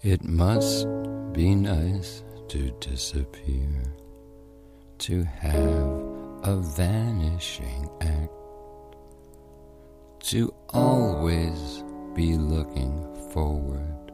It must be nice to disappear, to have a vanishing act, to always be looking forward